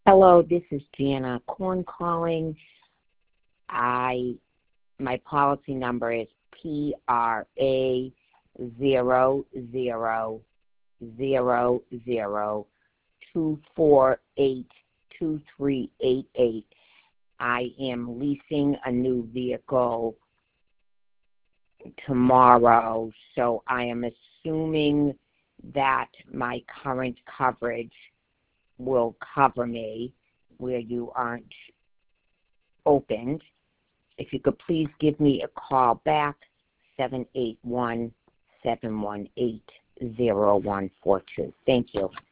Hello, this is Jana Korn calling. My policy number is PRA 0002482388. I am leasing a new vehicle tomorrow, so I am assuming that my current coverage will cover me where you aren't opened. If you could please give me a call back, 781-718-0142. Thank you.